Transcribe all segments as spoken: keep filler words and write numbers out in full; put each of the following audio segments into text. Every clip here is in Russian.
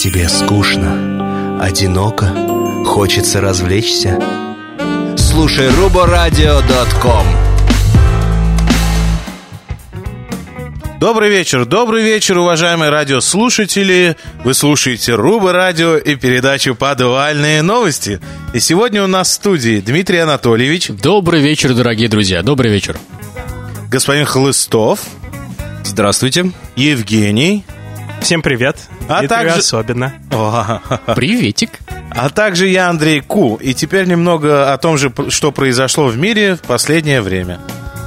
Тебе скучно, одиноко, хочется развлечься? Слушай рубо радио точка ком. Добрый вечер, добрый вечер, уважаемые радиослушатели. Вы слушаете Рубо Радио и передачу «Подвальные новости». И сегодня у нас в студии Дмитрий Анатольевич. Добрый вечер, дорогие друзья, добрый вечер. Господин Хлыстов. Здравствуйте. Евгений. Всем привет. А Дмитрию также... особенно. Приветик. А также я, Андрей Ку. И теперь немного о том же, что произошло в мире в последнее время.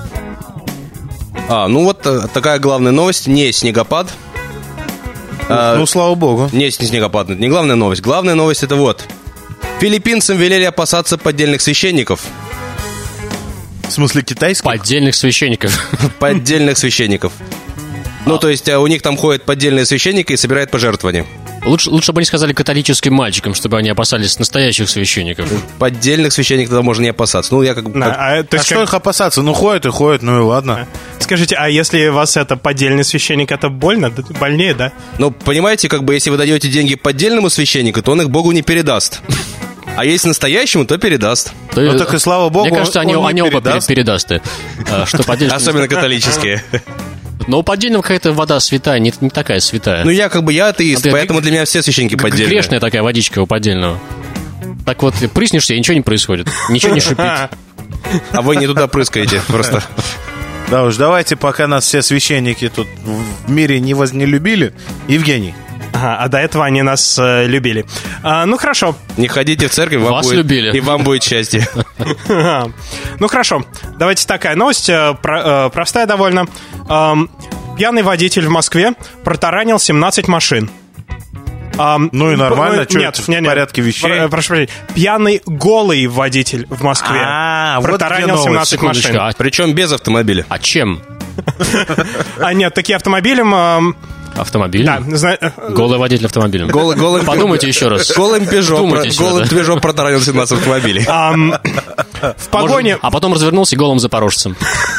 А, ну вот такая главная новость. Не снегопад. Ну, а, ну слава богу. Не, не снегопад, это не главная новость. Главная новость это вот. Филиппинцам велели опасаться поддельных священников. В смысле китайских? Поддельных священников. Поддельных священников. Ну, то есть у них там ходят поддельные священники и собирают пожертвования. Лучше, лучше бы они сказали католическим мальчикам, чтобы они опасались настоящих священников. Поддельных священников тогда можно не опасаться. Ну, я как бы... Да, как... а то а есть что как... их опасаться? Ну, ходят и ходят, ну и ладно. Скажите, а если вас это поддельный священник, это больно? Больнее, да? Ну, понимаете, как бы если вы даете деньги поддельному священнику, то он их Богу не передаст. А если настоящему, то передаст. То, ну так и слава Богу. Мне кажется, он, они, он они оба передаст. передаст. Что поддельный... Особенно католические. Но у поддельного какая-то вода святая, не, не такая святая. Ну, я как бы, я атеист, а поэтому для меня все священники поддельные. Грешная такая водичка у поддельного. Так вот, прыснешься, и ничего не происходит. Ничего не шипит. А вы не туда прыскаете просто. Да уж, давайте, пока нас все священники тут в мире не вознелюбили. Евгений. Ага, а до этого они нас э, любили. А, ну, хорошо. Не ходите в церковь, вам Вас будет, любили. и вам будет счастье. Ну, хорошо. Давайте такая новость, э, про, э, простая довольно. Эм, пьяный водитель в Москве протаранил семнадцать машин. Um, ну и нормально, п- что нет, это нет, в порядке вещей. Про, прошу прощения. Пьяный голый водитель в Москве А, протаранил вот семнадцать машин. А, Причем без автомобиля. а чем? А нет, такие автомобилем... эм, Автомобиль? Да, зна- Голый водитель автомобиля. Голый, голым, Подумайте еще раз. Голым Пежо, Думайте еще, голым да. Пежо протаранил семнадцать автомобилей. ам, в погоне... Может, а потом развернулся и голым запорожцем.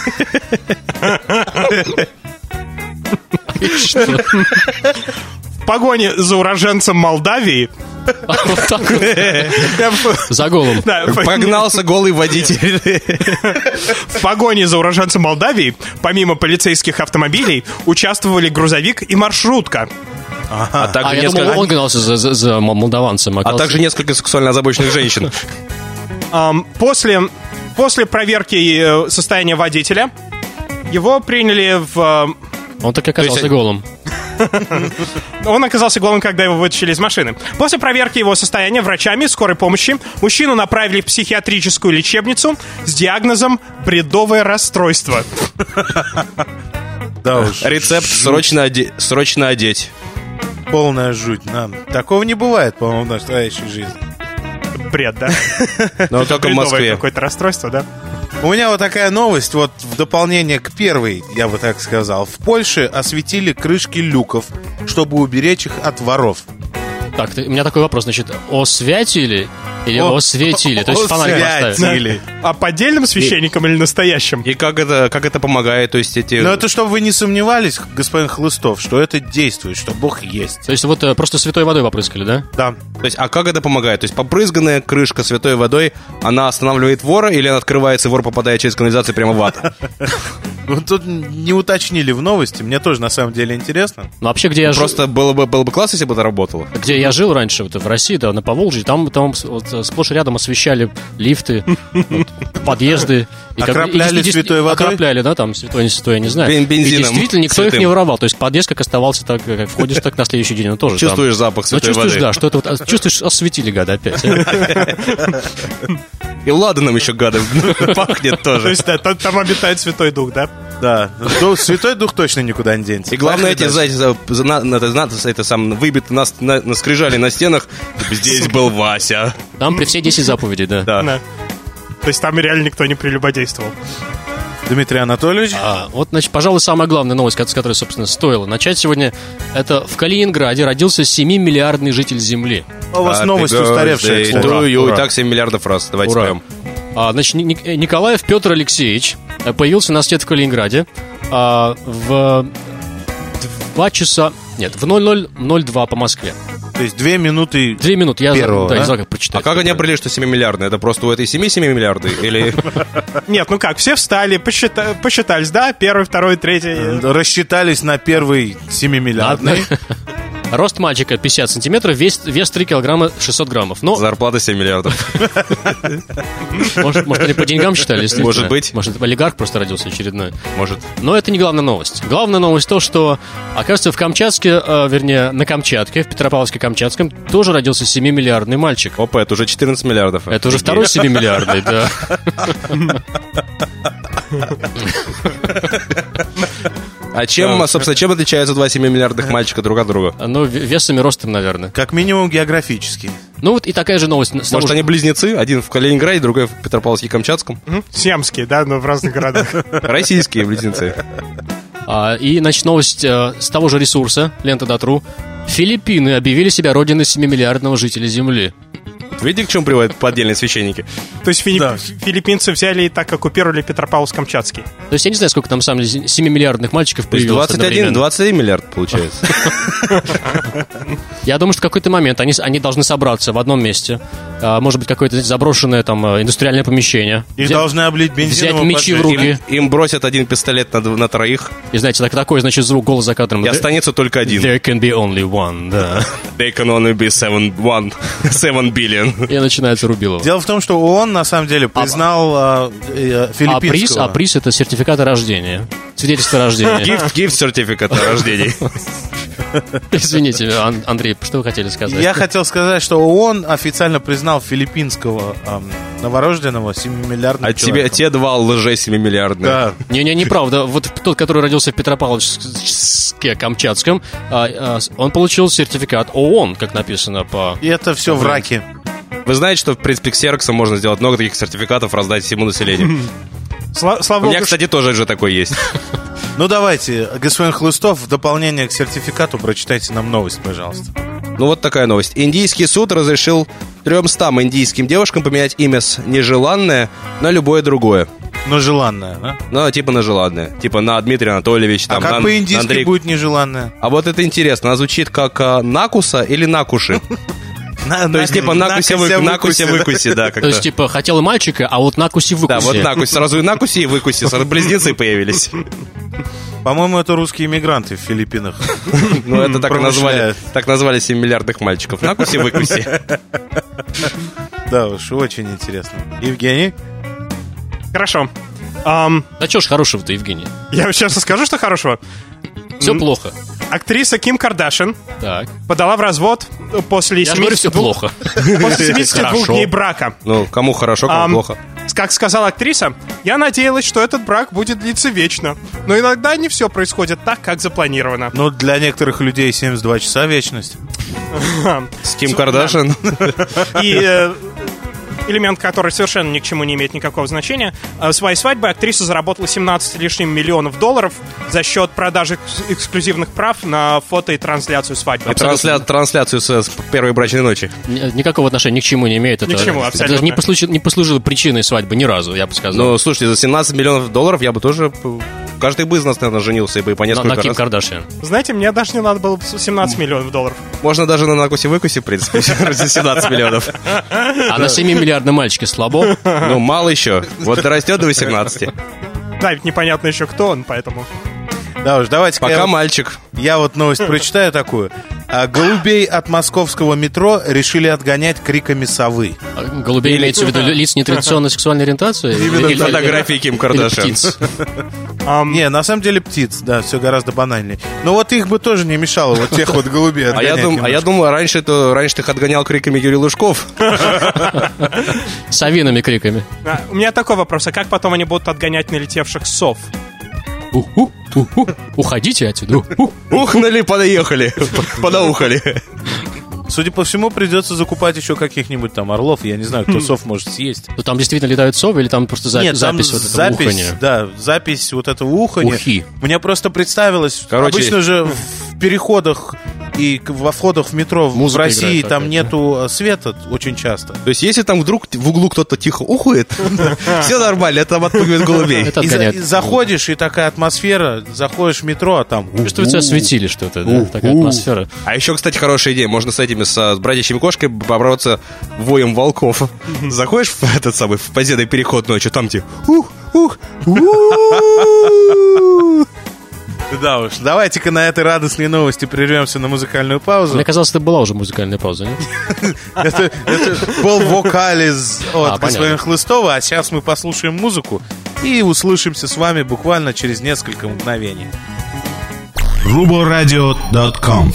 В погоне за уроженцем Молдавии... Вот так вот. За голым. Да, Погнался голый водитель. в погоне за уроженцем Молдавии, помимо полицейских автомобилей, участвовали грузовик и маршрутка. А также А я несколько- думал, он гнался за, за- за молдаванцем. а также несколько сексуально озабоченных женщин. Ам, После, после проверки э, состояния водителя его приняли в... Он так и оказался То есть- голым. Он оказался голым, когда его вытащили из машины. После проверки его состояния врачами скорой помощи мужчину направили в психиатрическую лечебницу с диагнозом «бредовое расстройство». Да уж. Рецепт срочно, оде- срочно одеть. Полная жуть. Да. Такого не бывает, по-моему, в настоящей жизни. Бред, да? Но только в Бредовое Москве. какое-то расстройство, да? У меня вот такая новость, вот в дополнение к первой, я бы так сказал. В Польше осветили крышки люков, чтобы уберечь их от воров. Так, ты- у меня такой вопрос, значит, освятили или О- осветили? То есть фонарик поставили. освятили. А поддельным священником или настоящим? И как это, как это помогает? То есть эти... Но это чтобы вы не сомневались, господин Хлыстов, что это действует, что Бог есть. То есть вот э, просто святой водой попрыскали, да? Да. То есть, а как это помогает? То есть попрызганная крышка святой водой, она останавливает вора или она открывается, и вор попадает через канализацию прямо в ад? Ну, тут не уточнили в новости, мне тоже на самом деле интересно. Ну, вообще, где я жил, Просто было бы, было бы классно, если бы это работало. где я жил раньше, вот в России, да, на Поволжье, там, там с- вот, э, сплошь и рядом освещали лифты, вот, подъезды. И как- Окропляли и дес- святой водой? Окропляли, да, там, святой, не святой, я не знаю. Бен- бензином И действительно, никто их святым. не воровал. То есть подъезд как оставался, так, как входишь, так на следующий день, он тоже там. Чувствуешь запах Ну, святой чувствуешь, воды. да, что это вот, а, чувствуешь, осветили, гада, опять. И ладаном еще гадом пахнет То тоже. есть да, там, там обитает Святой Дух, да? Да. Ну, Святой Дух точно никуда не денется. И главное, эти, Поехали знаете, за- за- на- на- это, это сам выбито на, на, на скрижали на стенах. Здесь был Вася. Там при все десять заповедей, да. Да. Да. То есть там реально никто не прелюбодействовал. Дмитрий Анатольевич. А, вот, значит, пожалуй, самая главная новость, с которой, собственно, стоило начать сегодня, это в Калининграде родился семимиллиардный житель Земли. У вас новость устаревшая, кстати. Ура, Ура, И ура. так семь миллиардов раз. Давайте Ура. споем. А, значит, Ни- Ник- Николаев Петр Алексеевич э, появился на свет в Калининграде а, в два часа... Нет, в ноль ноль ноль два по Москве. То есть две минуты Две минуты, я первого, да, да? не знаю, как прочитать. А как они определили, что семимиллиардный? Это просто у этой семьи семимиллиарды? Или... Нет, ну как, все встали, посчита- посчитались, да? Первый, второй, третий. Рассчитались на первый семимиллиардный. Рост мальчика пятьдесят сантиметров, вес, вес три килограмма шестьсот граммов. Но, Зарплата семь миллиардов. может, может, они по деньгам считали, действительно. Может быть. Может, олигарх просто родился очередной. Может. Но это не главная новость. Главная новость то, что, оказывается, в Камчатске, э, вернее, на Камчатке, в Петропавловске-Камчатском, тоже родился семимиллиардный мальчик. Опа, это уже четырнадцать миллиардов. Это уже второй семимиллиардный, да. А чем, собственно, чем отличаются два семимиллиардных мальчика друг от друга? Ну, в- весом и ростом, наверное. Как минимум географически. Ну, вот и такая же новость. с того Может, же- они близнецы? Один в Калининграде, другой в Петропавловске-Камчатском? Мгм. Сиамские, да, но в разных городах. Российские близнецы. А, и, значит, новость э, с того же ресурса, лента точка ру. Филиппины объявили себя родиной семимиллиардного жителя Земли. Видите, к чему приводят поддельные священники? То есть филипп- Да. филиппинцы взяли и так оккупировали Петропавловск-Камчатский. То есть я не знаю, сколько там, на самом деле, семимиллиардных мальчиков То есть появилось двадцать один, одновременно. двадцать один миллиард получается. Я думаю, что в какой-то момент они, они должны собраться в одном месте. А, может быть, какое-то знаете, заброшенное там э, индустриальное помещение. Их Взять- должны облить бензином. взять мечи в руки. Им, им бросят один пистолет на, д- на троих, И, знаете, так, такой, значит, звук, голос за кадром. и останется только один. There can be only one, да. They can only be seven, one, seven billion. И начинается Рубилова. Дело в том, что ООН на самом деле признал а, э, А приз, филиппинского. а приз это сертификат о рождении. Свидетельство о рождении. Gift, gift сертификат о рождении. Извините, Ан- Андрей, что вы хотели сказать? Я хотел сказать, что ООН официально признал филиппинского ам, новорожденного семимиллиардным А тебе человеком. те два лже семимиллиардные. Да. Не-не, неправда. Вот тот, который родился в Петропавловске-Камчатском, а, а, он получил сертификат ООН, как написано по... И это все в раке. Вы знаете, что в принципе ксероксом можно сделать много таких сертификатов, раздать всему населению. Сла- слава У меня, богу, кстати, тоже же такой есть. Ну давайте, господин Хлыстов, в дополнение к сертификату прочитайте нам новость, пожалуйста. Ну вот такая новость. Индийский суд разрешил тремстам индийским девушкам поменять имя с нежеланное на любое другое. Но желанное, да? Ну, типа на желанное. Типа на Дмитрий Анатольевич. А Там, как на- по-индийски Андрей- будет нежеланное? А вот это интересно. Она звучит как а, Накуса или Накуши. То есть типа Накуся, вы- Накуся, выкуси, да, То как-то. есть, типа, хотел и мальчика, а вот накуси выкуси. Да, вот Накусь. Сразу и Накуси, и выкуси. Сразу близнецы появились. По-моему, это русские иммигранты в Филиппинах. Ну, это так и назвали. Промышляют. Так назвали семь миллиардных мальчиков. Накуси, выкуси. Да уж, очень интересно. Евгений? Хорошо. Ам, Да чё ж хорошего-то, Евгений? я вам честно скажу, что хорошего. Все плохо. Актриса Ким Кардашьян Так. подала в развод после Я же говорю, все семидесяти двух плохо. после семидесяти двух Хорошо. дней брака. Ну, кому хорошо, кому Ам, плохо. Как сказала актриса, я надеялась, что этот брак будет длиться вечно. Но иногда не все происходит так, как запланировано. Ну, для некоторых людей семьдесят два часа вечность. С Ким Кардашьян. И э, элемент, который совершенно ни к чему не имеет никакого значения. Э, Своей свадьбой актриса заработала семнадцать с лишним миллионов долларов за счет продажи экс- эксклюзивных прав на фото и трансляцию свадьбы. И трансля- трансляцию с с первой брачной ночи. Ни- Никакого отношения ни к чему не имеет. Это, Ни к чему, это абсолютно. даже не послужило, не послужило причиной свадьбы ни разу, я бы сказал. Ну, слушайте, за семнадцать миллионов долларов я бы тоже... п- Каждый бы из нас, наверное, женился бы и по на, несколько на Ким раз. Кардашьян. Знаете, мне даже не надо было семнадцать миллионов долларов. Можно даже на Накусе-выкусе, в принципе, за семнадцать миллионов. А на семимиллиардном мальчике слабо. Ну, мало еще. Вот дорастет до восемнадцати. Да, ведь непонятно еще, кто он, поэтому... Да уж, давайте Пока я, мальчик. я вот новость прочитаю такую. А, голубей от московского метро решили отгонять криками совы. А Голубей Или- имеется в виду лиц нетрадиционной сексуальной ориентации? Именно Или- или- фотографии Ким или Кардашьян. птиц? Ам, Не, на самом деле птиц, да, все гораздо банальнее. Но вот их бы тоже не мешало, вот тех вот голубей А я, отгонять дум, а я немножко. думал, раньше, то, раньше ты их отгонял криками Юрий Лужков. Совиными криками. а, у меня такой вопрос, а как потом они будут отгонять налетевших сов? Уху, уху. Уходите отсюда. Уху. Ухнули, подоехали, понаухали. Судя по всему, придется закупать еще каких-нибудь там орлов. Я не знаю, кто сов может съесть. Ну, там действительно летают совы или там просто за- Нет, там запись вот этого запись, уханья? да, запись вот этого уханья. Ухи. Мне просто представилось, Короче- обычно же в переходах и к- во входах в метро в Музыка России играет там опять, нету э, света очень часто. То есть, если там вдруг в углу кто-то тихо ухует, все нормально, это там отпугивает голубей. Это И, за- отгоняет. и заходишь, и такая атмосфера, заходишь в метро, а там... Чувствуется, осветили что-то, да? Такая атмосфера. А еще, кстати, хорошая идея. Можно с этими, с, с бродячими кошками побороться воем волков. Заходишь в этот самый, в подземный переход ночью, там тебе ух, ух, у. Да уж, давайте-ка на этой радостной новости прервемся на музыкальную паузу. Мне казалось, это была уже музыкальная пауза, нет? Это, это был вокализ от А, господина понятно. Хлыстова, а сейчас мы послушаем музыку и услышимся с вами буквально через несколько мгновений. руборадио точка ком.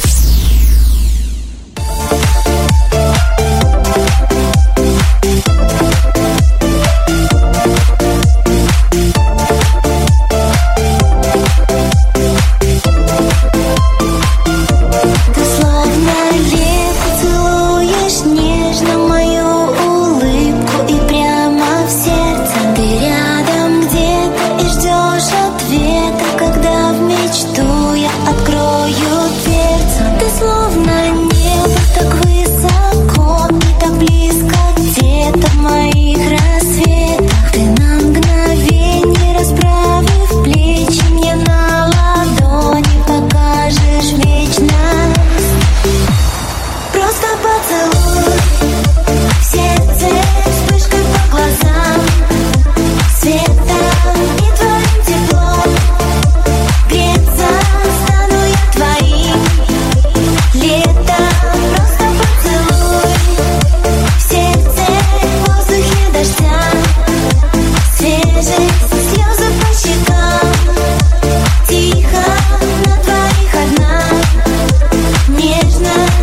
Ты словно лето целуешь нежно мою улыбку и прямо в сердце. Ты рядом где-то и ждешь ответа, когда в мечту я открою дверцу. Ты словно небо так высоко и так близко где-то в моих рассветах. Ты на мгновение расправив плечи мне на ладони покажешь вечность. Просто поцелуй в сердце вспышкой по глазам, светом и твоим теплом. Греться стану я твоим летом. Просто поцелуй в сердце, в воздухе дождя, свежесть, слезы по щекам. Тихо на двоих одна нежность.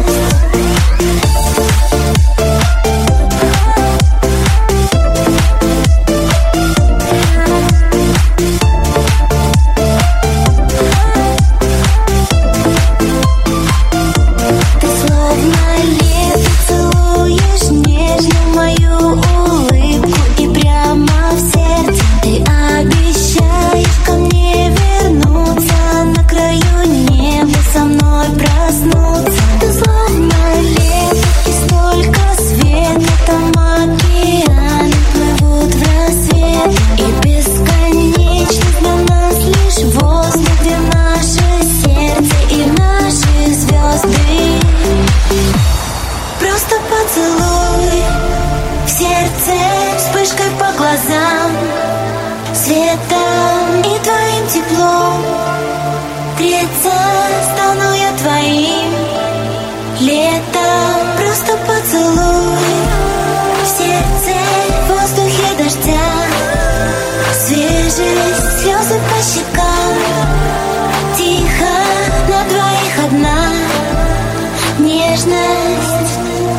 Ты словно лето целуешь нежно мою улыбку и прямо в сердце. Ты обещаешь ко мне вернуться, на краю неба со мной проснуться. Ты словно лето и столько света, там океаны плывут в рассвет. И бесконечность для нас лишь воздух, где наше сердце и наши звезды. Просто поцелуй в сердце вспышкой по глазам, светом и твоим теплом. Греться стану я твоим летом. Просто поцелуй в сердце, в воздухе дождя, свежесть, слезы по щекам. Тихо на двоих одна нежность.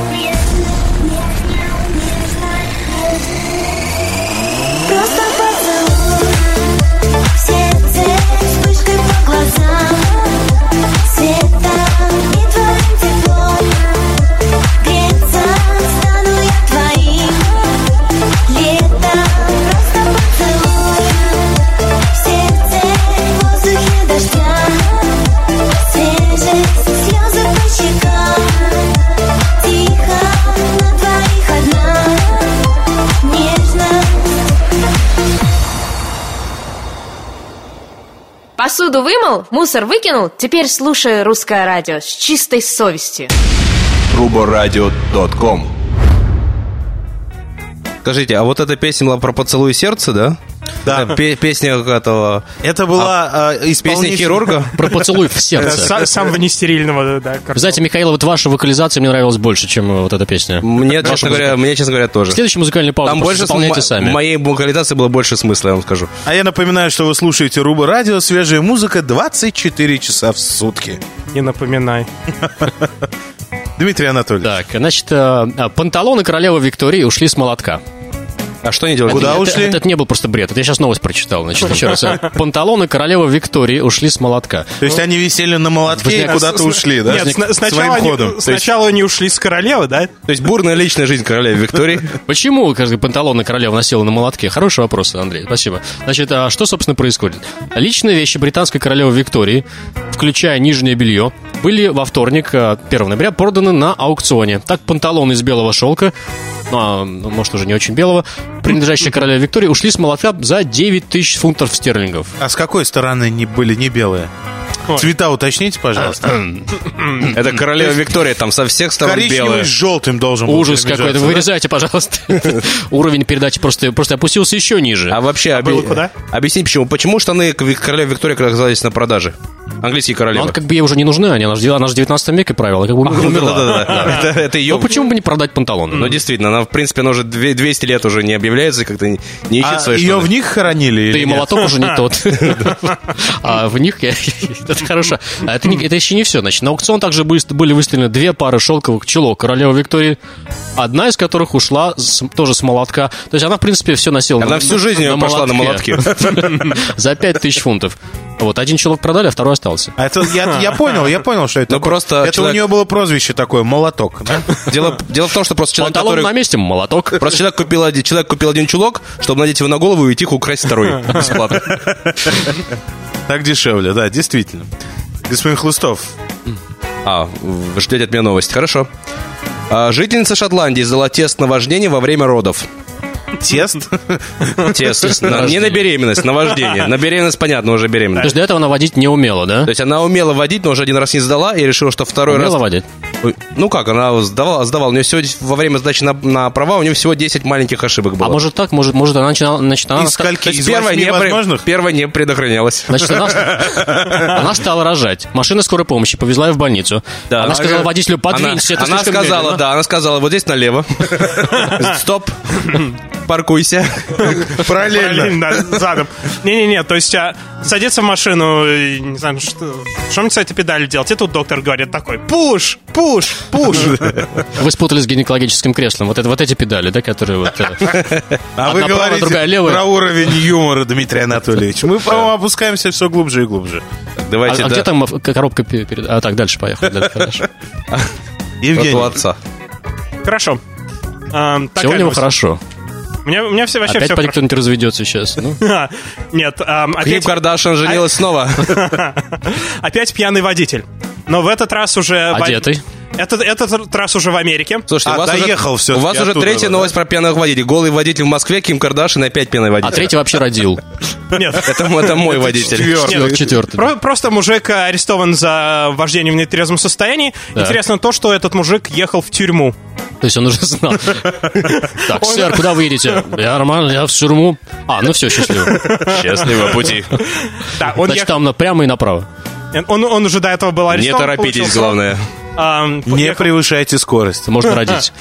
Просто поцелуй в сердце вспышкой по глазам, светом и твоим теплом. Греться стану я твоим летом. Просто поцелуй в сердце, в воздухе дождя, свежесть, слезы по щекам. Тихо на двоих одна нежность. Посуду вымыл, мусор выкинул, теперь слушай русское радио с чистой совестью. руборадио точка ком. Скажите, а вот эта песня была про поцелуй сердца, да? Да. Пе- Песня этого... Это была э, Песня исполнитель- хирурга? Про поцелуй в сердце. Са- Самого нестерильного, да. Вы знаете, Михаил, вот ваша вокализация мне нравилась больше, чем э, вот эта песня. Мне, честно Ваша говоря, музыка. мне, честно говоря, тоже. Следующая музыкальная пауза, Там просто больше заполняйте см- сами. В моей вокализации было больше смысла, я вам скажу. А я напоминаю, что вы слушаете Руба Радио, свежая музыка двадцать четыре часа в сутки. Не напоминай. Дмитрий Анатольевич. Так, значит, э, панталоны королевы Виктории ушли с молотка. А что они делали? Куда Это- ушли? Это, это не был просто бред. Это я сейчас новость прочитал. Значит, еще раз. Панталоны королевы Виктории ушли с молотка. То есть они висели на молотке и Возник- куда-то С- ушли, да? Нет, сна- сначала, Своим они, ходом. сначала они ушли с королевы, да? То есть бурная личная жизнь королевы Виктории. Почему кажется, панталоны королева носила на молотке? Хороший вопрос, Андрей, спасибо. Значит, а что, собственно, происходит? Личные вещи британской королевы Виктории, включая нижнее белье, были во вторник, а, первого ноября, проданы на аукционе. Так, панталоны из белого шелка, ну, а, ну, может, уже не очень белого, принадлежащие королеве Виктории, ушли с молотка за девять тысяч фунтов стерлингов. А с какой стороны не были не белые? Ой. Цвета уточните, пожалуйста. Это королева Виктория, там со всех сторон Коричневый белая. с желтым должен был Ужас перемежаться, какой-то. да? Вырезайте, пожалуйста. Уровень передачи просто, просто опустился еще ниже. А вообще, было оби- куда? объясни, почему. Почему штаны к- королевы Виктории оказались на продаже? Английские Но королевы. она как бы ей уже не нужны, они, она, же, она же в девятнадцатом веке правила, как бы умерла. Да-да-да. Это- Это ее... Ну почему бы не продать панталоны? Ну, действительно, она, в принципе, она уже две- двести лет уже не объявляется, как-то не не ищет А свои ее штаны. в них хоронили Да или и нет? молоток уже не тот. А в них... я- Это хорошо. А это не- это еще не все. Значит, на аукцион также были были выставлены две пары шелковых чулок королевы Виктории, одна из которых ушла с- тоже с молотка. То есть она, в принципе, все носила Она на- всю жизнь ее прошла на молотке. За пять тысяч фунтов. Вот, один чулок продали, а второй остался. А это я, я понял, я понял, что это Ну, такое. просто Это человек- у нее было прозвище такое, молоток. да? Дело, дело в том, что просто человек, Панталон который... на месте, молоток. Просто человек купил, один, человек купил один чулок, чтобы надеть его на голову и тихо украсть второй бесплатно. Так дешевле, да, действительно. Господин Хлыстов, А, вы ждете от меня новость. Хорошо. А, жительница Шотландии сдала тест на вождение во время родов. тест? Тест. на- не на беременность, на вождение. На беременность, понятно, уже То беременность. есть до этого она водить не умела, да? То есть она умела водить, но уже один раз не сдала и решила, что второй Умела раз... водить? Ой, ну как, она сдавала, сдавала. У нее всего во время сдачи на, на права у нее всего десять маленьких ошибок было. А может так, может, может она начинала... Значит, она, Из ста- скольки? То есть Из первая восьми не, при- возможных? первая не предохранялась. Значит, она, она стала рожать. Машина скорой помощи повезла ее в больницу. Да. Она сказала водителю, Она, подвинься, это она слишком сказала, медленно. да, она сказала, вот здесь налево. Стоп. Паркуйся. Параллельно. Да, задом. Не-не-не, то есть а, садиться в машину, и, не знаю, что, что мне с этой педалью делать? И тут доктор говорит такой, пуш, пуш, пуш. Вы спутались с гинекологическим креслом. Вот, это, вот эти педали, да, которые вот... э, А вы Одна правая, другая говорите левая. про уровень юмора, Дмитрий Анатольевич. Мы, по-моему, опускаемся все глубже и глубже. А, Давайте, а да. где там э, коробка пе- перед... А, так, дальше поехали. дальше, хорошо. Вот Евгений, у отца. Хорошо. А, Все такая у него новость. хорошо. У меня, у меня все вообще Опять все поди кто-нибудь разведется сейчас. Ну, хорошо. Нет, а, Ким опять, Кардашьян женилась снова. опять пьяный водитель. Но в этот раз уже... в- одетый. Этот, этот раз уже в Америке. Слушайте, А, у вас доехал уже, всё-таки у вас уже оттуда, третья да? новость про пьяных водителей. Голый водитель в Москве, Ким Кардашьян и опять пьяный А водитель. третий вообще родил. Нет. Это, это мой водитель. четвёртый. Нет, Четвертый. Про- просто мужик арестован за вождение в нетрезвом состоянии. Да. Интересно то, что этот мужик ехал в тюрьму. То есть он уже знал. Так, сэр, куда вы едете? Я нормально, я в тюрьму. А, ну все, счастливо. Счастливого пути. Да, он, Значит, ехал- там прямо и направо. он, он уже до этого был Не арестован. торопитесь, получил срок. главное. А, не ехал- превышайте скорость. Можно родить.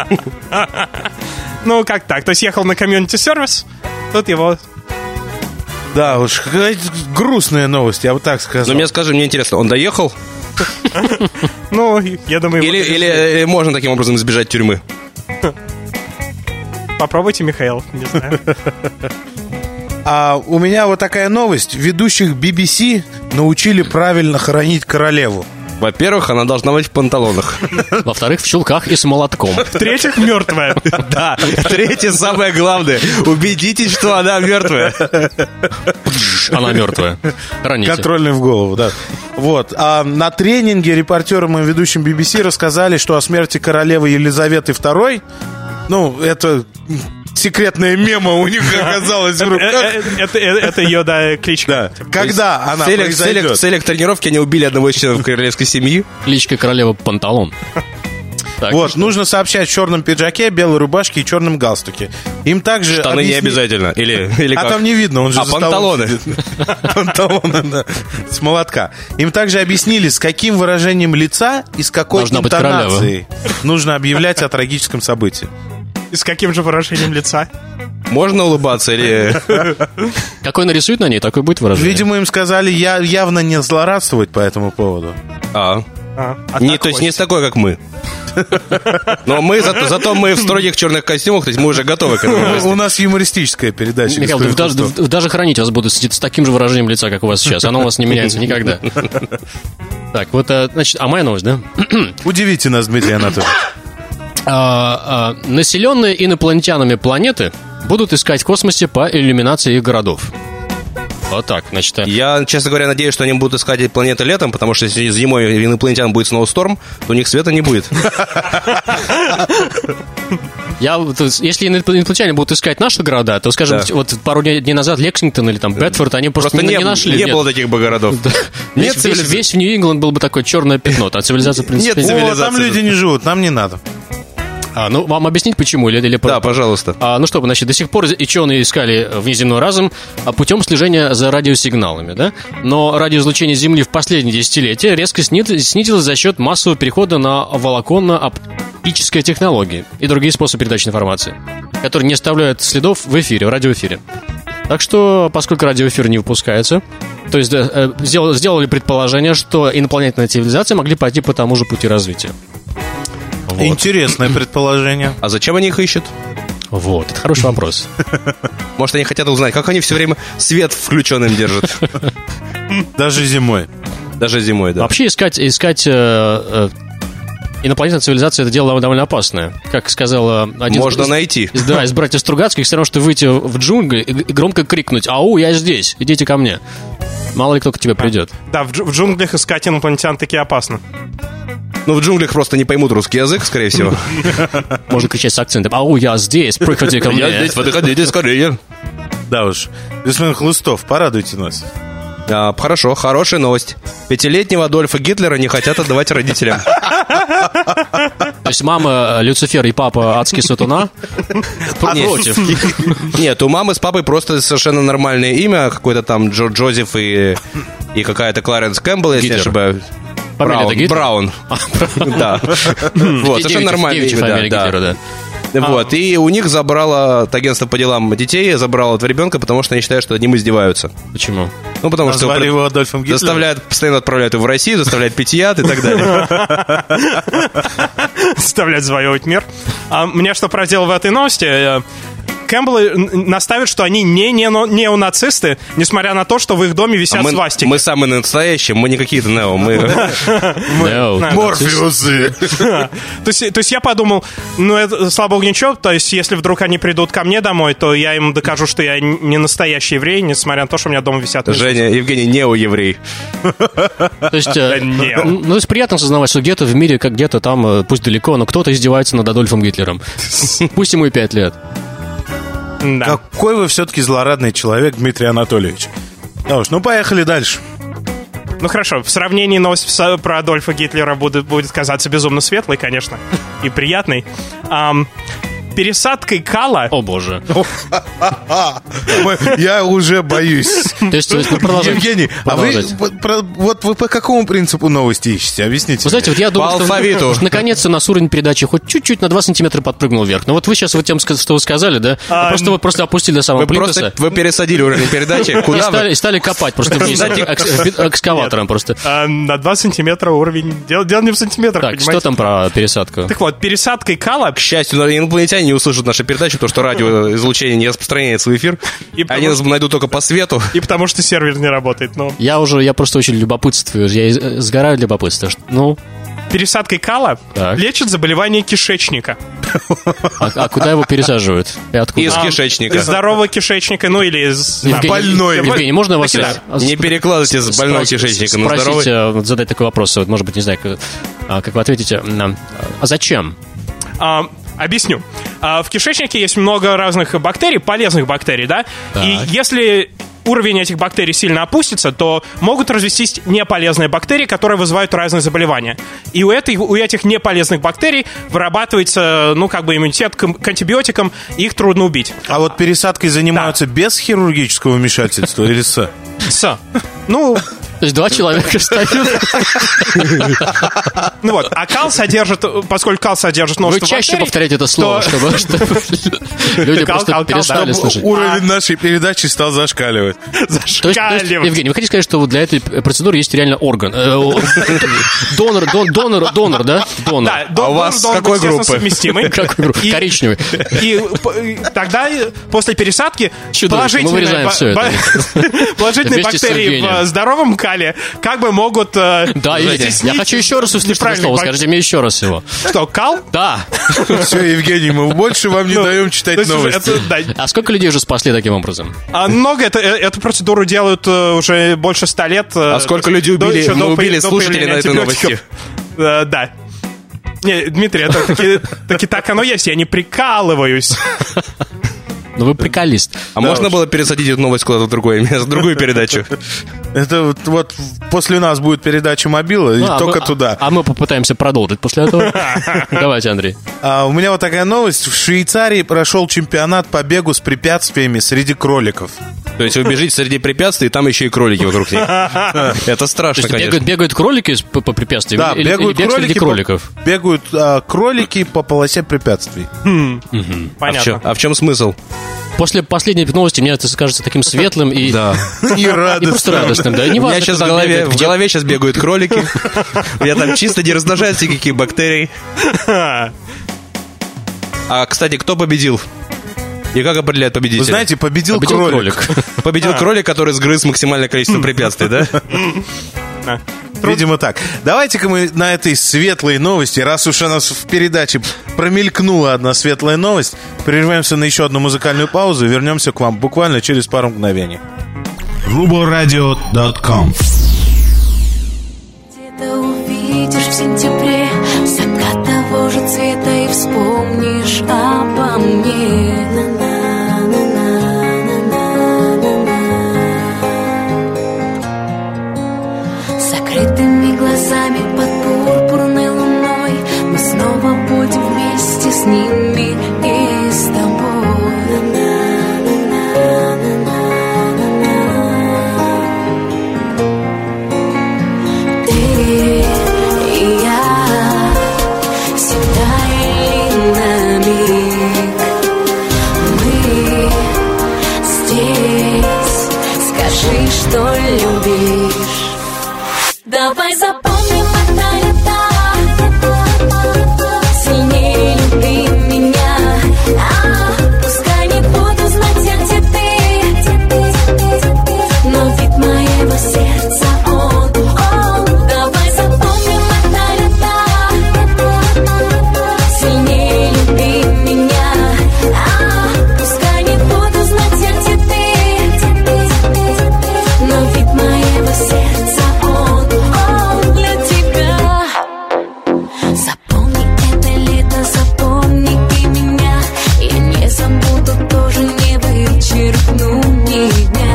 Ну, как так? То есть ехал на комьюнити-сервис, тут его... Да уж, какая грустная новость, я бы так сказал. Но мне скажи, мне интересно, он доехал? Ну, я думаю... Или, вот- или, или можно таким образом избежать тюрьмы? Попробуйте, Михаил, не знаю. А у меня вот такая новость. Ведущих би би си научили правильно хоронить королеву. Во-первых, она должна быть в панталонах. Во-вторых, в чулках и с молотком. В-третьих, мертвая. Да. Третье, самое главное. Убедитесь, что она мертвая. Она мертвая. Храните. Контрольный в голову, да. Вот. А на тренинге репортерам и ведущим би би си рассказали, что о смерти королевы Елизаветы второй, ну, это секретная мема у них оказалась в Э, руках. э, Это э, это ее, да, кличка. Да. Когда она В целях, в, целях, в произойдет? целях тренировки они убили одного из членов королевской семьи. Кличка королева Панталон. Так, Вот, нужно сообщать в черном пиджаке, белой рубашке и черном галстуке. Им также Штаны не объясни- обязательно. Или, или А как? там не видно, он же А, за столом панталоны. сидит. Панталоны, да. С молотка. Им также объяснили, с каким выражением лица и с какой Должна быть интонацией нужно объявлять о трагическом событии. И с каким же выражением лица? Можно улыбаться или... Какой нарисует на ней, такой будет выражение. Видимо, им сказали я, явно не злорадствовать по этому поводу. А, А, а не, так то есть хоть. не с такой, как мы. Но мы зато, зато мы в строгих черных костюмах, то есть мы уже готовы к этому. У нас юмористическая передача. Михаил, господин даже, Хлыстов. даже хранить вас будут с таким же выражением лица, как у вас сейчас. Оно у вас не меняется никогда. Так, вот, а, значит, а моя новость, да? Удивите нас, Дмитрий Анатольевич. А, а, населенные инопланетянами планеты будут искать в космосе по иллюминации их городов. Вот так, значит. а- Я, честно говоря, надеюсь, что они будут искать эти планеты летом, потому что если зимой у инопланетян будет сноусторм, то у них света не будет. Я, вот, если инопланетяне будут искать наши города, то, скажем, Да. вот пару дней дней назад Лексингтон или там Бетфорд, они просто, Просто не, не, не нашли. не нет. было таких бы городов. Весь, Нет весь, цивилизации. весь в Нью-Ингланд был бы такое черное пятно, а цивилизация, в принципе, Нет не- О, цивилизация. там люди не живут, нам не надо. А, ну, вам объяснить, почему? Или, или Да, пожалуйста. А, ну что, значит, до сих пор ученые искали внеземной разум а, путем слежения за радиосигналами, да? Но радиоизлучение Земли в последние десятилетия резко сни- снизилось за счет массового перехода на волоконно-оптические технологии и другие способы передачи информации, которые не оставляют следов в эфире, в радиоэфире. Так что, поскольку радиоэфир не выпускается, то есть да, э, сделали, сделали предположение, что инопланетные цивилизации могли пойти по тому же пути развития. Вот. Интересное предположение. А зачем они их ищут? Вот, это хороший вопрос. Может, они хотят узнать, как они все время свет включенным держат. Даже зимой. Даже зимой, да. Вообще искать, искать э, э, инопланетная цивилизация — это дело довольно опасное. Как сказал э, один Можно из, найти. из- да, из братьев Стругацких, все равно, что выйти в джунгли и, и громко крикнуть: «Ау, я здесь, идите ко мне». Мало ли кто к тебе придет. Да, в, дж- в джунглях искать инопланетян таки опасно. Ну, в джунглях просто не поймут русский язык, скорее всего. Можно кричать с акцентом: «Ау, я здесь, приходи ко мне». Я здесь, подходите скорее. Да уж. Господин Хлыстов, порадуйте нас. А, хорошо, хорошая новость. Пятилетнего Адольфа Гитлера не хотят отдавать родителям. То есть мама э, Люцифер и папа адский сатана против. Нет, у мамы с папой просто совершенно нормальное имя. Какой-то там Джо Джозеф и, и какая-то Кларенс Кэмпбелл, если не Гитлер. ошибаюсь. Фамилия-то Браун. Гитлер? Браун. Да. Вот, Девичья- совершенно нормальное девичья имя. да, фамилия да. Гитлера, да. Вот, и у них забрало, это агентство по делам детей забрало этого ребенка, потому что они считают, что над ним издеваются. Почему? Ну, потому что Назвали его его Адольфом Гитлером. заставляют, постоянно отправляют его в Россию, заставляют пить яд и так далее. Заставлять завоевывать мир. А мне что поразило в этой новости? э, Кэмпбеллы н- настаивают, что они не нео- неонацисты, несмотря на то, что в их доме А висят мы, свастики. мы самые настоящие, мы не какие-то нео, мы... No. Морфеусы. То есть, то есть я подумал, ну, это, слава богу, ничего. То есть, если вдруг они придут ко мне домой, то я им докажу, что я н- не настоящий еврей, несмотря на то, что у меня дома висят... Женя, Евгений, нео-еврей. То есть, э, не. ну, ну, то есть приятно осознавать, что где-то в мире, как где-то там, э, пусть далеко, но кто-то издевается над Адольфом Гитлером. Пусть ему и пять лет. Да. Какой вы все-таки злорадный человек, Дмитрий Анатольевич. Да уж, ну поехали дальше. Ну хорошо, в сравнении новость с- про Адольфа Гитлера будет, будет казаться безумно светлой, конечно, и приятной. Ам, пересадкой кала... О, боже. Ой, я уже боюсь. То есть, то есть, ну, продолжай. Евгений, а вы Продолжайте. вот, про- вот вы по какому принципу новости ищете? Объясните. Вы знаете, вот я думаю, По что, алфавиту. что наконец-то у нас уровень передачи хоть чуть-чуть на два сантиметра подпрыгнул вверх. Но вот вы сейчас вот тем, что вы сказали, да, А, просто вы просто опустили до самого Вы плинтуса просто вы пересадили уровень передачи. и Куда стали, вы? и стали копать просто вниз Кстати, экс- экскаватором просто. а, на два сантиметра уровень... Дело, дело не в сантиметрах, Так, что понимаете? там про пересадку? Так вот, пересадкой кала... К счастью, инопланетяне не услышат нашу передачу, потому что радиоизлучение не распространяется в эфир. И Они нас найдут только по свету. И потому что сервер не работает, ну... Я уже, я просто очень любопытствую, я из- э, сгораю от любопытства. Что- Ну, Пересадкой кала Так. лечат заболевание кишечника. а, а куда его пересаживают? И откуда? Из А, кишечника. Из здорового кишечника, ну или из... Евгений, больной. Евгений, можно вас... Так, э, Не перекладывайте с больного спросить- кишечника на спросить, здоровый. э, вот задать такой вопрос, вот, может быть, не знаю, как, а, как вы ответите. на- А зачем? А, объясню. А, в кишечнике есть много разных бактерий, полезных бактерий, да? Так. И если уровень этих бактерий сильно опустится, то могут развестись неполезные бактерии, которые вызывают разные заболевания. И у, этой, у этих неполезных бактерий вырабатывается, ну, как бы иммунитет к, к антибиотикам, и их трудно убить. А вот пересадкой занимаются без хирургического вмешательства или с? С. Ну, То есть два человека встают. Ну вот, а кал содержит, поскольку кал содержит Вы множество чаще бактерий, повторяйте это слово, то- чтобы чтобы люди Кал, просто кал, кал, перестали да. слушать. Уровень нашей передачи стал зашкаливать. То есть, то есть, Зашкаливать. Евгений, вы хотите сказать, что вот для этой процедуры есть реально орган? Э, о, Донор, дон- донор, донор, да? Донор. Да, дон- А у вас донор должен какой быть, естественно, группы? совместимый. Какой группы? И- Коричневый. И, п- и тогда э, после пересадки Чудовищно, мы положительные, вырезаем ба- всё это. ба- положительные Вместе с бактерии Евгением. в здоровом кале как бы могут э, Да, Евгений, я вытеснить хочу еще раз услышать это неправильных слово. бак- Скажите мне еще раз его. Что, кал? Да. Все, Евгений, мы больше вам не Ну, даем то читать есть уже новости. это, да. А сколько людей уже спасли таким образом? А много это, э, эту процедуру делают э, уже больше ста лет. э, А сколько то есть людей до- убили- еще мы до убили по- до слушателей появления на этой антибиотиков. Э, Да. Не, Дмитрий, это таки, таки так оно есть, я не прикалываюсь. Ну вы приколист. А можно было пересадить эту новость куда-то в другое место, в другую передачу? Это вот, вот после нас будет передача «Мобила», и Ну, а только мы- туда. А мы попытаемся продолжить после этого. Давайте, Андрей. А у меня вот такая новость. В Швейцарии прошел чемпионат по бегу с препятствиями среди кроликов. То есть вы бежите среди препятствий, и там еще и кролики вокруг них. Это То страшно, есть конечно. бегают, бегают кролики с- по, по препятствиям? Да, или, или бегают бег среди кролики, по- кроликов? бегают а, кролики по полосе препятствий. А в Понятно. чем- А в чем смысл? После последней новости мне это кажется таким светлым и, Да. И и просто радостно. радостным. Да. И У не меня важно, сейчас в когда голове, бегают, в где- голове сейчас бегают кролики. Я там чисто не размножаются никаких бактерий. А, кстати, кто победил? И как определяют победителя? Вы знаете, победил, победил кролик. кролик. Победил кролик, который сгрыз максимальное количество препятствий, да? Видимо, так. Давайте-ка мы на этой светлой новости, раз уж у нас в передаче промелькнула одна светлая новость, прервемся на еще одну музыкальную паузу и вернемся к вам буквально через пару мгновений. Ruboradio точка ком. Где-то увидишь в сентябре закат того же цвета и вспомнишь обо мне. На-на-на-на-на-на-на. Закрытыми глазами под пурпурной луной мы снова будем вместе с ними и с тобой. На-на-на-на-на-на. Ты и я всегда или на миг. Мы здесь. Скажи, что любишь. Давай запомним это лето. Сильнее люби меня. А, пускай не буду знать, я где ты. Но вид моего сердца он, он. Давай запомним это лето. Сильнее люби меня. А, пускай не буду знать, я где ты. Но вид моего сердца он, он для тебя. Запомни это лето, запомни и меня. Я не забуду, тоже не вычеркну ни дня.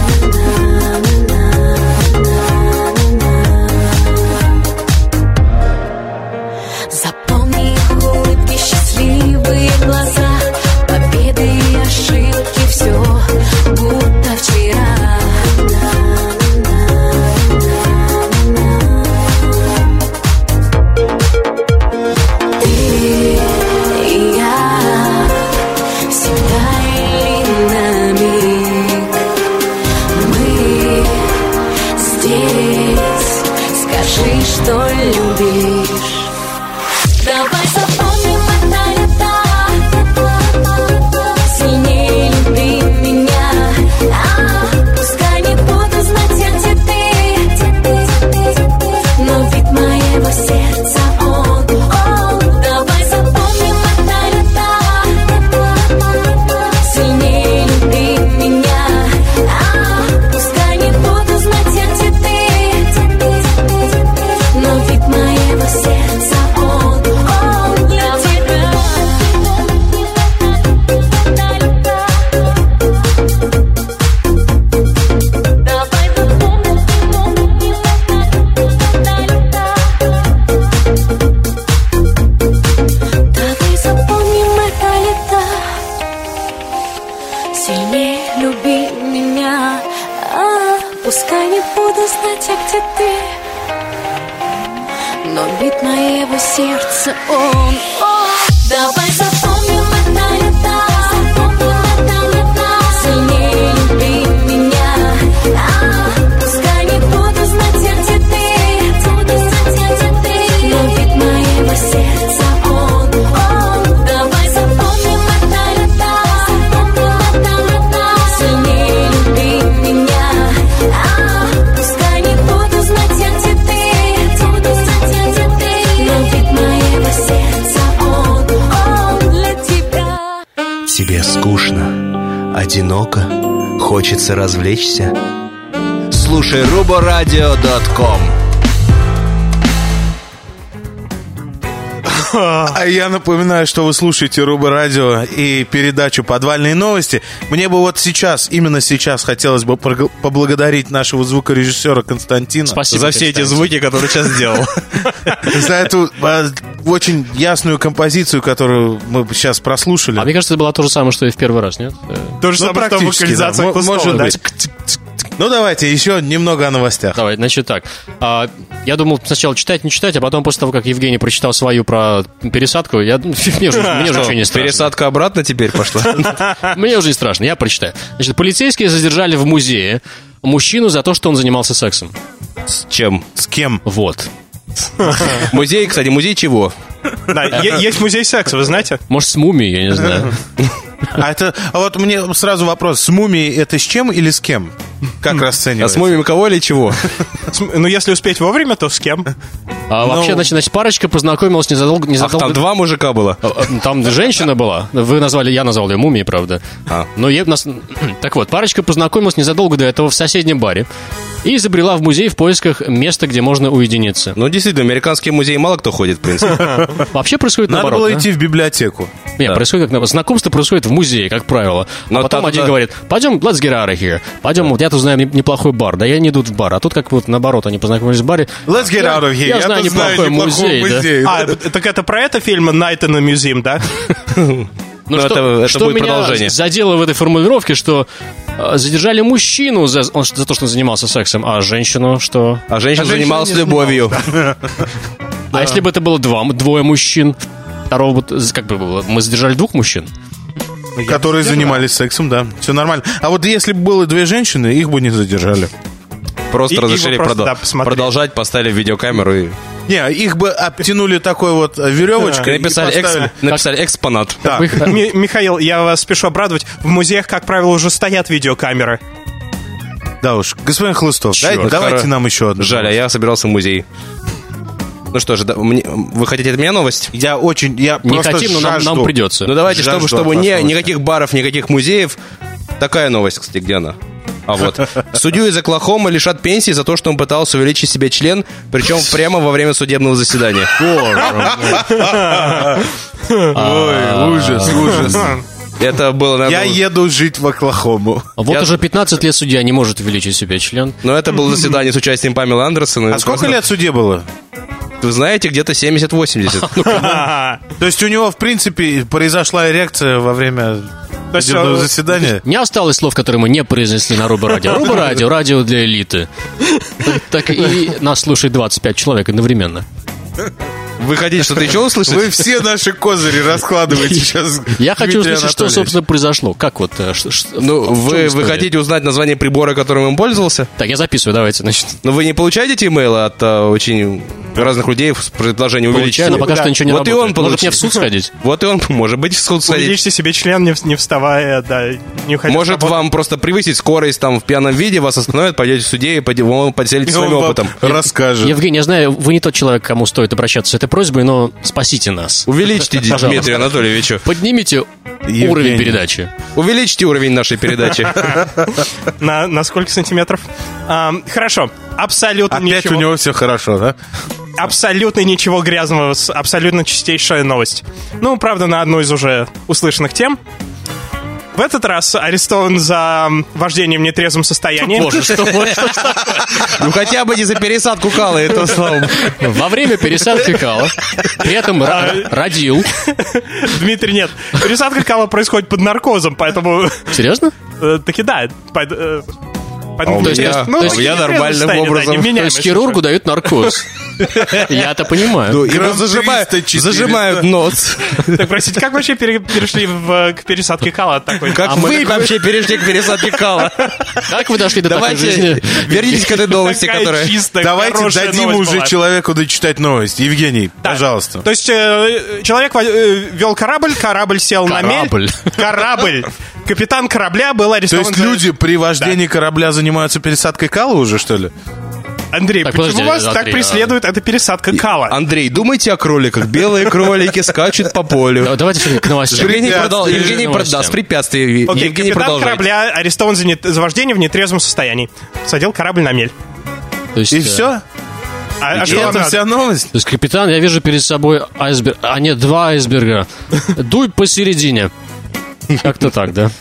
Запомни их улыбки, счастливые глаза, победы и ошибки, все будто вчера. Ты и я всегда или на миг. Мы здесь. Скажи, что любишь. Давай запомним это лето. темноте, где ты. Но бит моего сердца он, он. Давай запомним это лето, запомним это лето. Сильнее люби меня, а, пускай не буду знать, где ты, буду знать, где ты. Но бит моего сердца он, он. Давай запомним это лето, запомним это лето. Сильнее люби меня, а, пускай не буду знать, где ты, буду знать, где ты. Но бит моего сердца он, он для тебя. Тебе скучно, одиноко, хочется развлечься? Слушай руборадио точка ком. А я напоминаю, что вы слушаете Руба Радио и передачу «Подвальные новости». Мне бы вот сейчас, именно сейчас хотелось бы прог- поблагодарить нашего звукорежиссера Константина. Спасибо За все эти звуки, которые сейчас сделал. За эту а, очень ясную композицию, которую мы сейчас прослушали. А мне кажется, это было то же самое, что и в первый раз, нет? Э, То же Ну, самое, что практически, вокализация да. Кустова, Может да? быть. Ну, давайте еще немного о новостях. Давай, значит так. А, я думал сначала читать, не читать, а потом после того, как Евгений прочитал свою про пересадку, я, мне, уже, мне уже ничего не страшно. Пересадка обратно теперь пошла. Мне уже не страшно, я прочитаю. Значит, полицейские задержали в музее мужчину за то, что он занимался сексом. С чем? С кем? Вот. Музей, кстати, музей чего? Да, е- есть музей секса, вы знаете? Может, с мумией, я не знаю. А это, а вот мне сразу вопрос: с мумией это с чем или с кем? Как А расценивается? с мумией кого или чего? С- Ну, если успеть вовремя, то с кем? А вообще, значит, значит, парочка познакомилась незадолго... Ах, незадолго... там два мужика было. А, а, Там женщина была. Вы назвали, я назвал ее мумией, правда. А. Но я нас... Так вот, парочка познакомилась незадолго до этого в соседнем баре и забрела в музей в поисках места, где можно уединиться. Ну, действительно, в американские музеи мало кто ходит, в принципе. Вообще происходит Надо наоборот. было да? идти в библиотеку. Нет, Да. происходит как наоборот. Знакомство происходит в музее, как правило. Но А потом там- один да. говорит: пойдем, let's get out of here. Пойдем, вот я тут знаю не- неплохой бар. Да я не иду в бар. А тут как вот наоборот, они познакомились в баре. Let's get out of here. Я знаю тут неплохой музей, да. музей. А, так это про это фильм «Night in the Museum», да? Ну, Ну, что, это- это что будет меня продолжение. задело в этой формулировке, что э, задержали мужчину за, он, за то, что он занимался сексом, а женщину что? А женщина А женщина занималась не любовью. А если бы это было два, двое мужчин? Второго, бы- как бы было? Мы задержали двух мужчин? Которые занимались сексом, да. Все нормально. А вот если бы было две женщины, их бы не задержали. Просто И- и разрешили вы просто, продо- да, посмотрели. продолжать, поставили видеокамеру и Не, их бы обтянули такой вот веревочкой. написали, и экс- поставили. написали экспонат. Так. Вы- Ми- Михаил, я вас спешу обрадовать. В музеях, как правило, уже стоят видеокамеры. Да уж, господин Хлыстов, дай- Чёрт, давайте хоро- нам еще одну. Жаль, а я собирался в музей. Ну что же, да, мне- вы хотите от меня новость? Я очень, я Не просто хотим, но нам, жажду. нам придется. Ну давайте, Жажду чтобы, от чтобы вас не, новости. никаких баров, никаких музеев. Такая новость, кстати, где она? А вот. Судью из Оклахомы лишат пенсии за то, что он пытался увеличить себе член, причем прямо во время судебного заседания. Ой, ужас, ужас. Это было, Я наверное, еду жить в Оклахому. Вот Я- уже пятнадцать лет судья не может увеличить себе член. но это было заседание с участием Памелы Андерсон. А сколько лет суде было? Вы знаете, где-то семьдесят-восемьдесят. То есть у него, в принципе, произошла эрекция во время есть, судебного э, заседания? Не осталось слов, которые мы не произнесли на Руба Радио. Руба Радио, радио для элиты. Так, так и нас слушает двадцать пять человек одновременно. Вы хотите что-то еще услышать? Вы все наши козыри раскладываете сейчас. Я хочу Дмитрий услышать, что, Анатольевич. собственно, произошло. Как вот... э, ш- ш- Ну, в- в вы, чем вы история? хотите узнать название прибора, которым он пользовался? Так, я записываю, давайте, значит. Но вы не получаете эти имейлы от а, очень разных людей с предложением увеличить? Получаю, но пока что ничего не Вот и работает. он Может, мне в получит. суд сходить? Вот и он, может быть, в суд сходить. Увеличьте себе член, не, в- не вставая, да, не уходя с Может, работы. вам просто превысить скорость там в пьяном виде, вас остановят, пойдете в суде и поди- вам поделитесь И он своим вам опытом. расскажет. Евгений, я знаю, вы не тот человек, к кому стоит обращаться с этой просьбой, но спасите нас. Увеличьте, Пожалуйста. Дмитрию Анатольевичу. Поднимите Евгений. уровень передачи. Увеличьте уровень нашей передачи. На, на сколько сантиметров? А, хорошо. Абсолютно Опять ничего. у него все хорошо, да? Абсолютно ничего грязного, с- абсолютно чистейшая новость. Ну, правда, на одну из уже услышанных тем. В этот раз арестован за м, вождение в нетрезвом состоянии. Боже, что вот что ж такое? Ну, хотя бы не за пересадку кала, это слава богу. Во время пересадки кала, при этом ра- родил. Дмитрий, нет. Пересадка кала происходит под наркозом, поэтому... Серьезно? э, Таки да. по- э, Поэтому, А у ну, меня- то есть, а ну, у такие меня нетрезвое нормальным состояние, да, образом. невменяемое То есть совершенно. хирургу дают наркоз. Я-то понимаю. Ну, и Грамм зажимают, триста четыреста. зажимают нос. Так, простите, как вообще пере- перешли в- к пересадке кала от такой? Как А мы вы такой- вообще перешли к пересадке кала? Как вы дошли до такой Давайте жизни? вернитесь к этой новости, Такая которая... чистая, Давайте хорошая дадим новость уже была. человеку дочитать новость. Евгений, Да. пожалуйста. То есть э, человек во- э, вел корабль, корабль сел на Корабль. мель. Корабль. Капитан корабля был То арестован. есть за- люди при вождении корабля занимаются пересадкой кала уже, что ли? Андрей, Так, почему подожди, вас так Андрей, преследует эта пересадка кала? Андрей, думайте о кроликах. Белые кролики скачут по полю. Да, Давайте все-таки к новостям. Евгений, Препятствия. продол- Евгений Новостям. продаст препятствия. Окей, Евгений капитан продолжает. корабля арестован за, не- за вождение в нетрезвом состоянии. Садил корабль на мель. То есть, И э, все? А, а И что вам это надо? вся новость? То есть, капитан, я вижу перед собой айсберг. А нет, два айсберга. Дуй посередине. Как-то так, да?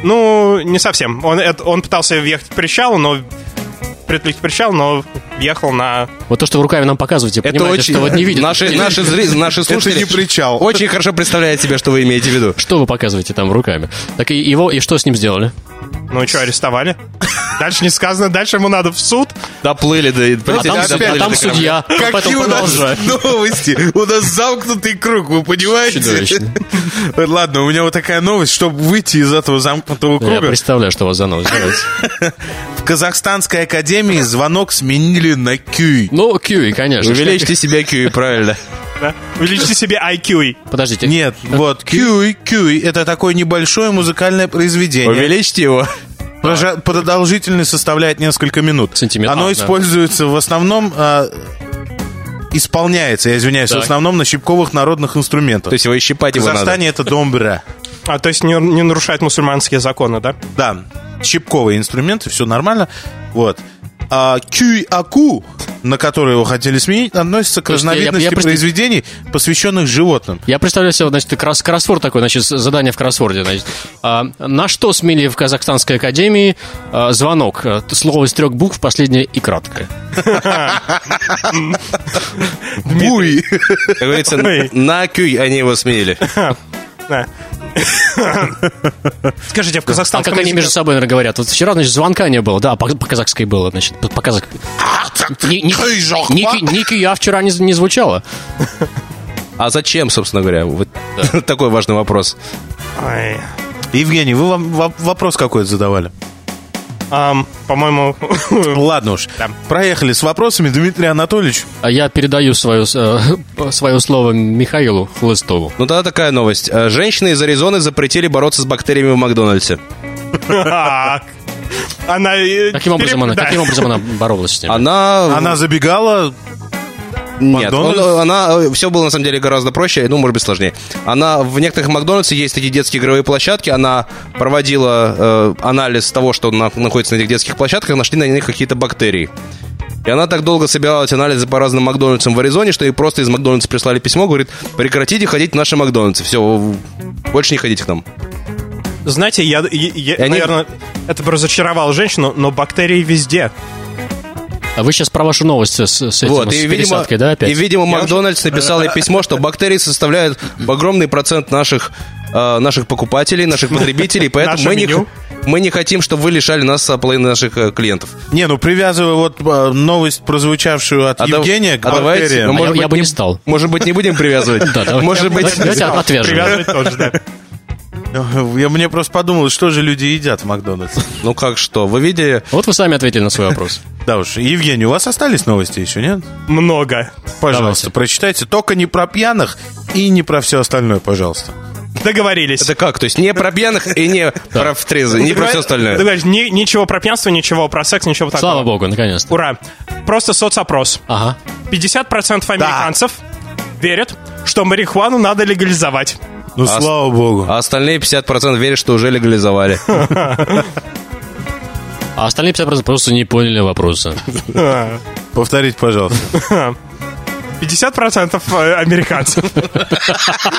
Ну, не совсем. Он, это- он пытался въехать в причал, но приплыть к причалу, но въехал на... Вот то, что вы руками нам показываете, Это понимаете, очень... что вот не видят. Наши, наши, зри- наши слушатели не причал. очень хорошо представляют себе, что вы имеете в виду. Что вы показываете там руками? Так и его, и что с ним сделали? Ну, что, арестовали? Дальше не сказано, дальше ему надо в суд. Доплыли до... А там, опять а же там до судья. Какие Поэтому у нас продолжай. новости? У нас замкнутый круг, вы понимаете? Чудовищно. Ладно, у меня вот такая новость, чтобы выйти из этого замкнутого Я круга. представляю, что у вас за новость. Давайте. В Казахстанской академии звонок сменили на кюй. Ну, Кьюи, конечно. Увеличьте себя кью, правильно. Да? Увеличьте себе ай кью. Подождите. Нет, вот кюй, кюй, это такое небольшое музыкальное произведение. Увеличьте его. Прожа- Продолжительность составляет несколько минут. Сантиметр. Оно А, да. используется в основном... а, исполняется, я извиняюсь, Так. в основном на щипковых народных инструментах. То есть его и щипать в его надо. Казахстане это домбра. А, то есть не, не нарушает мусульманские законы, да? Да, щипковые инструменты, все нормально. Вот. А кюй-аку, на который его хотели сменить, относится к Слушайте, я- разновидности я просто- произведений, посвященных животным. Я представляю себе, значит, кросс кроссворд такой, значит, задание в кроссворде, значит. А, на что сменили в Казахстанской академии а, звонок? А, Слово из трех букв, последнее и краткое. Буй. Как говорится, Ой. на кюй они его сменили. Да. Скажите, в А казахстанском как они языке- между собой, наверное, говорят? Вот вчера, значит, звонка не было. Да, по- по-казахски было, значит, по- по-казахски. Ни- ни- Ники, Ники, я вчера не, не звучала. А зачем, собственно говоря? Вот такой важный вопрос. Ой. Евгений, вы вам во- вопрос какой-то задавали? Ам, по-моему... Ладно уж. Да. Проехали с вопросами. Дмитрий Анатольевич. А я передаю свое, э, свое слово Михаилу Хлыстову. Ну тогда такая новость. Э, Женщины из Аризоны запретили бороться с бактериями в Макдональдсе. Так. Она... э, Каким образом, она, да. каким образом она боролась с ним? Она... Она забегала... Нет, Макдональдс? он- она... Все было на самом деле гораздо проще, ну, может быть, сложнее. Она в некоторых Макдональдсе есть такие детские игровые площадки. Она проводила э, анализ того, что на- находится на этих детских площадках, нашли на них какие-то бактерии. И она так долго собирала эти анализы по разным Макдональдсам в Аризоне, что ей просто из Макдональдса прислали письмо, говорит, прекратите ходить в наши Макдональдсы. Все, больше не ходите к нам. Знаете, я, я- я- И они- наверное, это бы разочаровало женщину, но бактерии везде. А вы сейчас про вашу новость с, с этим, Вот, с и, видимо, пересадкой, да, опять? и, видимо, Макдональдс написал ей письмо, что бактерии составляют огромный процент наших, э, наших покупателей, наших потребителей, поэтому Наше мы не, меню. мы не хотим, чтобы вы лишали нас а, половины наших э, клиентов. Не, ну привязывая вот э, новость, прозвучавшую от А да- Евгения к а давайте, бактериям. ну, А может я, я быть, бы не не- стал. Может быть, не будем привязывать? Да, давайте. Может быть... Давайте отвяжем. Привязывать тоже, да. Я мне просто подумал, что же люди едят в Макдональдсе. Ну как что, вы видели... Вот вы сами ответили на свой вопрос. Да уж. Евгений, у вас остались новости еще, нет? Много. Пожалуйста, прочитайте. Только не про пьяных и не про все остальное, пожалуйста. Договорились. Это как? То есть не про пьяных и не про втрезы, не про все остальное. Договорились. Ни- ничего про пьянство, ничего про секс, ничего такого. Слава богу, наконец-то. Ура. Просто соцопрос. Ага. пятьдесят процентов американцев верят, что марихуану надо легализовать. Ну, А слава богу. А остальные пятьдесят процентов верят, что уже легализовали. А остальные пятьдесят процентов просто не поняли вопроса. Повторите, пожалуйста. пятьдесят процентов американцев.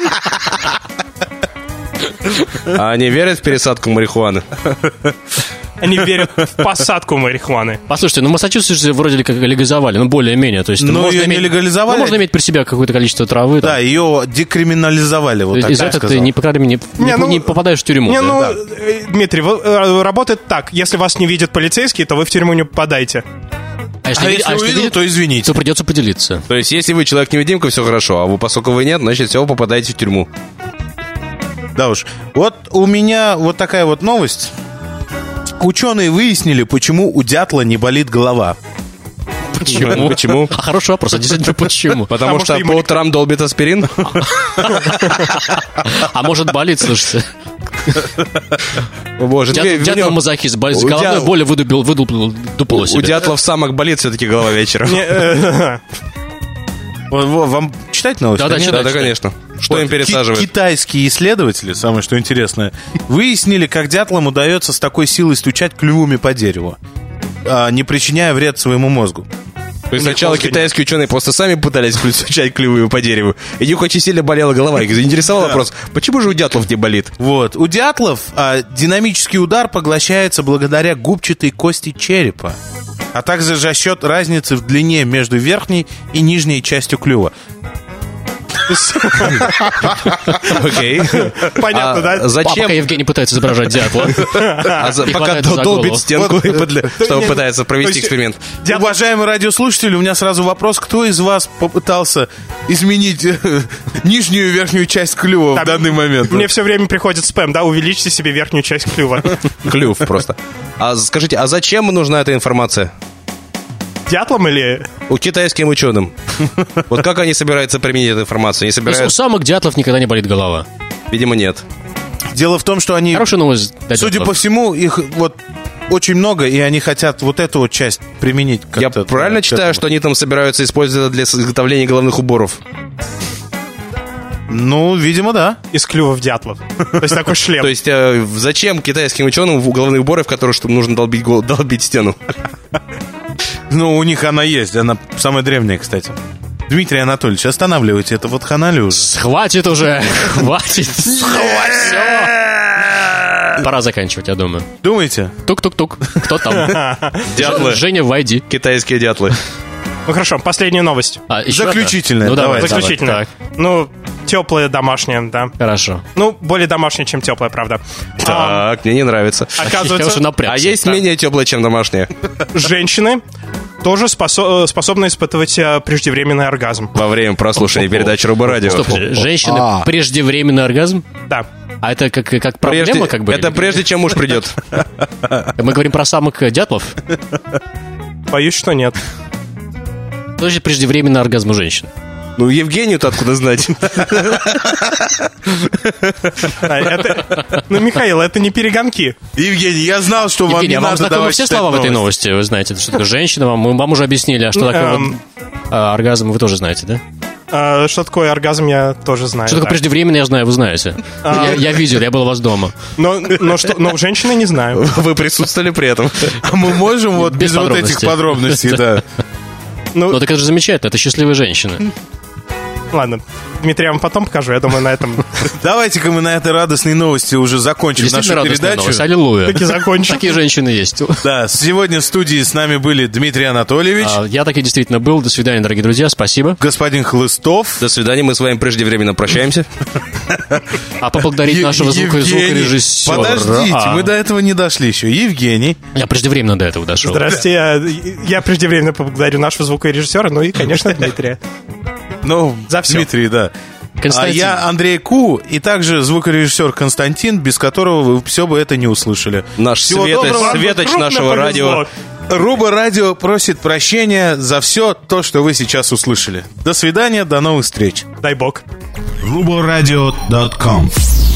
А они верят в пересадку марихуаны? они верят в посадку марихуаны. Послушайте, ну Массачусетс вроде как легализовали, ну более-менее. То есть Но можно ее не иметь, легализовали. ну, можно иметь при себе какое-то количество травы. Да, ее декриминализовали, вот так Из-за я этого сказал. ты, не, по крайней мере, не, Не, не, ну, не попадаешь в тюрьму. Не, да? ну, э, Дмитрий, вы- э, работает так. Если вас не видят полицейские, то вы в тюрьму не попадаете. А если, А ви- если а если увидел, видят, то извините. то придется поделиться. То есть, если вы человек-невидимка, все хорошо, а вы, поскольку вы нет, значит, все, попадаете в тюрьму. Да уж. Вот у меня вот такая вот новость. Ученые выяснили, почему у дятла не болит голова. Почему? Почему? А, хороший вопрос, а действительно почему? Потому, Потому что, что по ему- утрам долбит аспирин. А может болит, слушайте. О, боже, Дят- тебе- у Дятел него- мазохист, болит, с у головной дя- болью выдубил, выдубил дупло у себе. дятлов самок болит все-таки голова вечером. Не, э, Вот, вот, вам читать новость? Да-да, Нет? читай. Да, да, конечно. Что Вот им ки- пересаживают? Китайские исследователи, самое что интересное, выяснили, как дятлам удается с такой силой стучать клювами по дереву, а, не причиняя вред своему мозгу. То есть сначала мозга нет. китайские ученые просто сами пытались включать клювы по дереву, и у них очень сильно болела голова. Их заинтересовал вопрос, почему же у дятлов не болит? Вот. У дятлов а, динамический удар поглощается благодаря губчатой кости черепа, а также за счет разницы в длине между верхней и нижней частью клюва. Окей. понятно, А да? Папа Зачем? Евгений пытается изображать дятла. А за- И Пока хватается за долбит голову. стенку, Вот, и подля- чтобы не, пытается то провести есть- эксперимент. Дятел- Уважаемые радиослушатели, у меня сразу вопрос: кто из вас попытался изменить э, нижнюю и верхнюю часть клюва в Так, данный момент? Мне все время приходит спэм, да, увеличьте себе верхнюю часть клюва. Клюв просто. А скажите, а зачем нужна эта информация? Дятлом или... У китайским ученым. Вот как они собираются применить эту информацию? Они То есть у собираются... самок дятлов никогда не болит голова. Видимо, нет. Дело в том, что они, Хорошая новость для судя дятлов. по всему, их вот очень много, и они хотят вот эту вот часть применить. Я как-то, правильно к читаю, этому. что они там собираются использовать для изготовления головных уборов? Ну, видимо, да. Из клювов дятлов. То есть такой шлем. То есть э, зачем китайским ученым в- головные уборы, в которые что нужно долбить, гол- долбить стену? Ну, у них она есть, она самая древняя, кстати. Дмитрий Анатольевич, останавливайте это вот ханалию уже. Хватит уже, хватит. Пора заканчивать, я думаю. Думаете? Тук-тук-тук. Кто там? Дятлы. Женя, войди. Китайские дятлы. Ну хорошо, последняя новость. А, еще одна? Заключительная, Ну, давай, давай, давай. Заключительно. Так, Ну, теплая, домашняя, да. хорошо. Ну, более домашняя, чем теплая, правда. А, Так, мне не нравится. Я уже Оказывается, напрягся. А есть менее теплое, чем домашнее? женщины тоже спосо- способны испытывать э, преждевременный оргазм. Во время прослушивания передачи Руба Радио. Стоп, женщины, А. преждевременный оргазм? Да. А это как, как проблема, Прежде- как бы? Это или- прежде, чем муж придет. Мы говорим про самок э, дятлов? Боюсь, что нет. Что значит преждевременный оргазм у женщин? Ну, Евгению-то откуда знать? А, это- Ну, Михаил, это не перегонки. Евгений, я знал, что вам Евгений, не а вам надо знакомы давать все читать слова в этой новости. новости? Вы знаете, что такое женщина, вам, мы вам уже объяснили, а что такое вот, Эм. а, оргазм, вы тоже знаете, да? А, Что такое оргазм, я тоже знаю. Что такое да. преждевременный, я знаю, вы знаете. Я, я видел, я был у вас дома. Но, но, что, но женщины не знаю. Вы присутствовали при этом. А мы можем вот Без без, вот этих подробностей. подробностей, да. Ну, Ну, так это же замечательно, это счастливая женщина. ладно. Дмитрий, я вам потом покажу. Я думаю, на этом Давайте-ка мы на этой радостной новости уже закончим нашу Действительно радостная передачу. новость. Аллилуйя. таки закончим. Такие женщины есть. Да, сегодня в студии с нами были Дмитрий Анатольевич, А, Я таки действительно был. До свидания, дорогие друзья. Спасибо. господин Хлыстов, До свидания, мы с вами преждевременно прощаемся. А поблагодарить Е- нашего звука- Евгений. звукорежиссера. Подождите, А, мы до этого не дошли еще. Евгений. Я преждевременно до этого дошел. Здрасте, я, я преждевременно поблагодарю нашего звукорежиссера, ну и, конечно, Дмитрия. Ну, За всё. Дмитрий, да. А Константин. я Андрей Ку, и также звукорежиссер Константин, без которого вы все бы это не услышали. Наш Всего Светоч, доброго. Вам Светоч крупно нашего повезло. радио. Руба Радио просит прощения за все то, что вы сейчас услышали. До свидания, до новых встреч. Дай бог. рубл радио точка ком